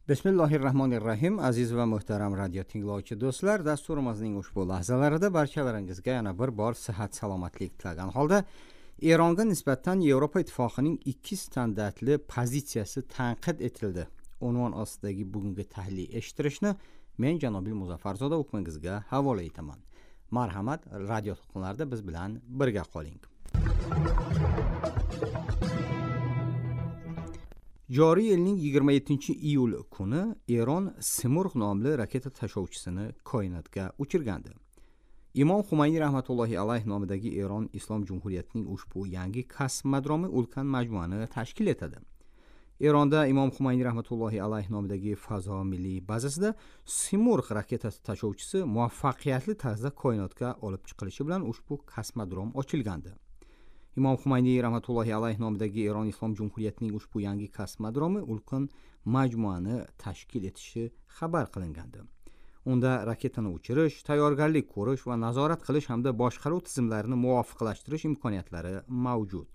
Bismillahirrahmanirrahim. Aziz va muhtaram radio tinglovchi do'stlar, dasturimizning ushbu lahzalarida barchalaringizga yana bir bor sihat salomatlik tilagan holda Eronga nisbatan Yevropa Ittifoqining ikki standartli pozitsiyasi tanqid etildi. Unvon ostidagi bugungi tahlil eshittirishni men Janobil Muzaffarzoda o'qimingizga havola etaman. Marhamat, radio to'lqinlarida biz bilan birga qoling. Joriy yilning 27-iyul kuni Eron Simurg nomli raketa tashuvchisini koinotga uchirgandi. Imom Xumayniy rahmatullohi alayh nomidagi Eron Islom Jumhuriyatining ushbu yangi kosmodromi ulkan majmuani tashkil etadi. Eronda Imom Xumayniy rahmatullohi alayh nomidagi fazo milliy bazasida Simurg raketa tashuvchisi muvaffaqiyatli tarzda koinotga olib chiqilishi bilan ushbu kosmodrom ochilgandi. Imom Xumayniy rahmatullohi alayh nomidagi Eron Islom Jumhuriyatining ushbu yangi kosmodromi ulkan majmuani tashkil etishi xabar qilingandi. Unda raketani uchirish, tayyorgarlik ko'rish va nazorat qilish hamda boshqaruv tizimlarini muvofiqlashtirish imkoniyatlari mavjud.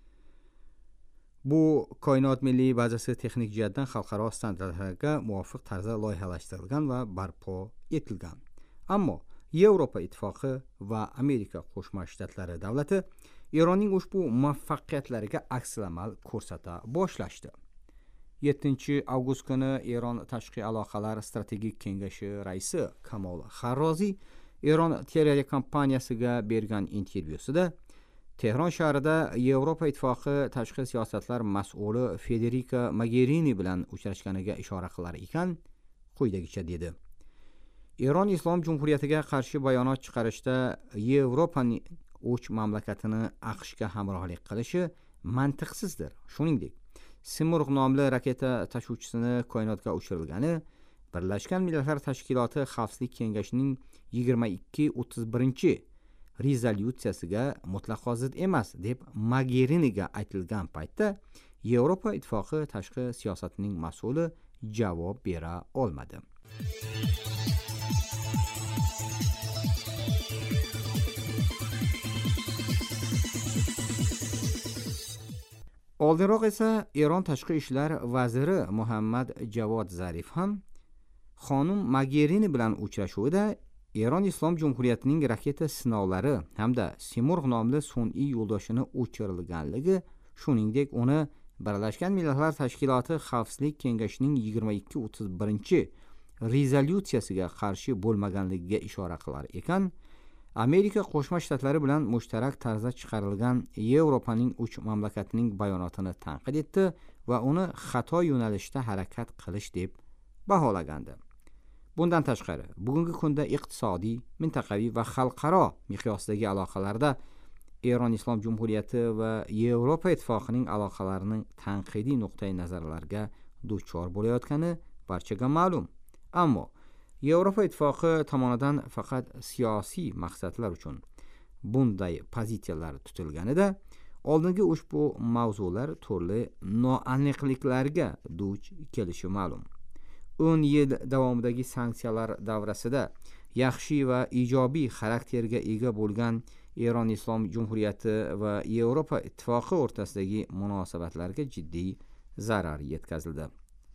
Bu koinot milliy bazasi texnik jihatdan xalqaro standartlarga muvofiq tarzda loyihalashtirilgan va barpo etilgan. Ammo Yevropa Ittifoqi va Amerika Qo'shma Shtatlari davlati Eronning ushbu muvaffaqiyatlariga aksamal ko'rsata boshlashdi. 7-avgust kuni Eron Tashqi aloqalar strategik kengashi raisi Kamol Xarroziy Eron telekompaniyasiga bergan intervyusida Tehron shahrida Yevropa Ittifoqi tashqi siyosatlar mas'uli Federica Mogherini bilan uchrashganiga ishora qilar ekan, quyidagicha dedi: Eron Islom Jumhuriyatiga qarshi bayonot chiqarishda Yevropaning uch mamlakatini AQShga hamrohlik qilishi mantiqsizdir. Shuningdek, Simurg nomli raketa tashuvchisini koinotga uchirilgani Birlashgan Millatlar Tashkiloti Xavfsizlik kengashining 2231 rezolyutsiyasiga mutlaqo zid emas deb Mogheriniga aytilgan paytda Yevropa Ittifoqi tashqi siyosatining mas'uli javob bera olmadi. Oldinroq esa Eron tashqi ishlar vaziri Muhammad Javod Zarif ham xonim Mogherini bilan uchrashuvida Eron Islom Jumhuriyatining raketa sinovlari hamda Simurg nomli sun'iy yo'ldoshini uchirilganligi, shuningdek uni Birlashgan Millatlar Tashkiloti Xavfsizlik kengashining 2231 rezolyutsiyasiga qarshi bo'lmaganligiga ishora qilar ekan, Amerika Qo'shma Shtatlari bilan mushtarak tarzda chiqarilgan Yevropaning uch mamlakatining bayonotini tanqid etdi va uni xato yo'nalishda harakat qilish deb baholagandi. Bundan tashqari, bugungi kunda iqtisodiy, mintaqaviy va xalqaro miqyosdagi aloqalarda Eron Islom Jumhuriyati va Yevropa Ittifoqining aloqalarining tanqidiy nuqtai nazarlarga duchor bo'layotgani barchaga ma'lum. Ammo Yevropa Ittifoqi tomonidan faqat siyosiy maqsadlar uchun bunday pozitsiyalar tutilganida oldingi ushbu mavzular turli noaniqliklarga duch kelishi ma'lum. 10 yil davomidagi sanksiyalar davrasida yaxshi va ijobiy xarakterga ega bo'lgan Eron Islom Jumhuriyati va Yevropa Ittifoqi o'rtasidagi munosabatlarga jiddiy zarar yetkazildi.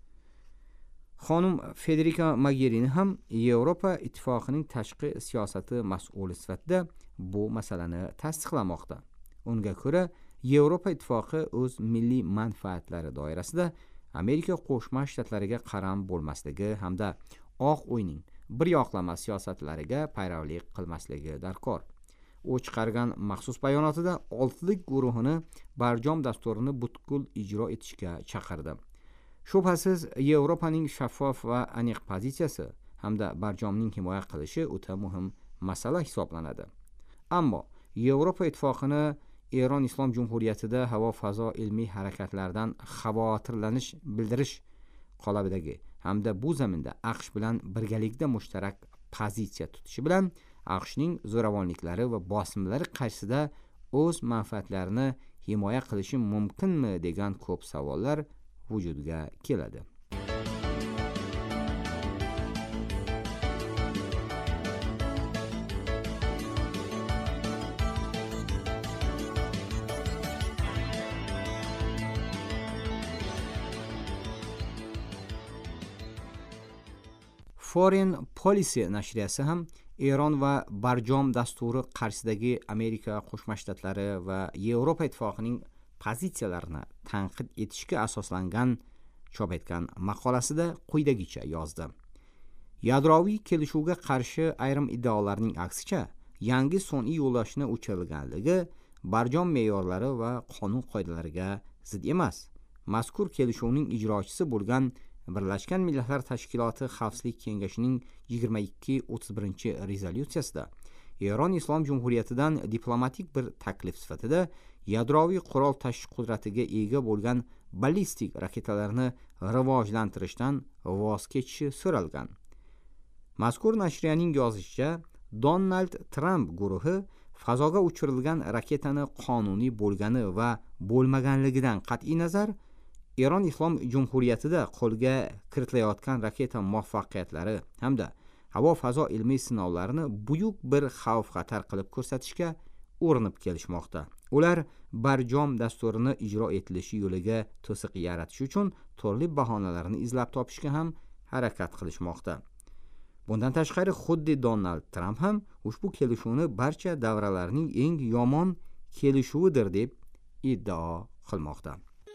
Xonim Federica Mogherini ham Yevropa Ittifoqining tashqi siyosati mas'uli sifatida bu masalani tasdiqlamoqda. Unga ko'ra, Yevropa Ittifoqi o'z milliy manfaatlari doirasida Amerika Qo'shma Shtatlariga qaram bo'lmasligi hamda Oq uyning bir yoqlama siyosatlariga payravlik qilmasligi darkor. U chiqargan maxsus bayonotida 6lik guruhini barjom dasturini butkul ijro etishga chaqirdi. Shubhasiz, Yevropaning shaffof va aniq pozitsiyasi hamda barjomning himoya qilishi o'ta muhim masala hisoblanadi. Ammo Yevropa Ittifoqini Eron Islom Jumhuriyatida havo-fazo ilmiy harakatlardan xavotirlanish bildirish qolabidagi hamda bu zaminda AQSh bilan birgalikda mushtarak pozitsiya tutishi bilan AQShning zo'ravonliklari va bosimlari qarshisida o'z manfaatlarini himoya qilishi mumkinmi degan ko'p savollar vujudga keladi. Foreign Policy nashriyasi ham Eron va barjom dasturi qarshisidagi Amerika Qo'shma Shtatlari va Yevropa Ittifoqining pozitsiyalarini tanqid etishga asoslangan chop etgan maqolasida quyidagicha yozdi. Yadroviy kelishuvga qarshi ayrim iddaolarning aksicha, yangi sun'iy yo'ldoshni o'chirilganligi barjom me'yorlari va qonun qoidalariga zid emas. Mazkur kelishuvning ijrochisi bo'lgan Birlashgan Millatlar Tashkiloti Xavfsizlik kengashining 2231 rezolyutsiyasida Eron Islom Jumhuriyatidan diplomatik bir taklif sifatida yadroviy qurol tashish qudratiga ega bo'lgan ballistik raketalarni rivojlantirishdan voz kechishi so'ralgan. Mazkur nashriyaning yozishicha, Donald Trump guruhi fazoga uchirilgan raketani qonuniy bo'lgani va bo'lmaganligidan qat'iy nazar, Eron Islom Jumhuriyatida qo'lga kiritilayotgan raketa muvaffaqiyatlari hamda havo-fazo ilmiy sinovlarini buyuk bir xavf-xatar qilib ko'rsatishga urinib kelishmoqda. Ular barjom dasturini ijro etilishi yo'liga to'siq yaratish uchun turli bahonalarni izlab topishga ham harakat qilishmoqda. Bundan tashqari, xuddi Donald Trump ham ushbu kelishuvni barcha davralarning eng yomon kelishuvidir deb iddao qilmoqda.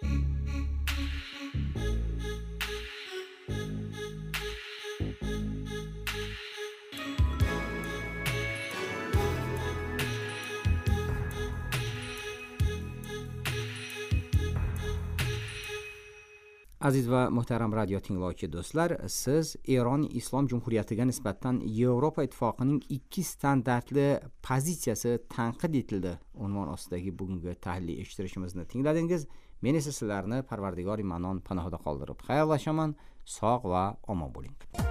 Aziz va muhtaram radio tinglovchi do'stlar, siz Eron Islom Jumhuriyatiga nisbatan Yevropa Ittifoqining ikki standartli pozitsiyasi tanqid etildi unvon ostidagi bugungi tahlil eshittirishimizni tingladingiz. Men esa sizlarni Parvardigori Manon panohida qoldirib xayrlashaman. Sog' va omon bo'ling.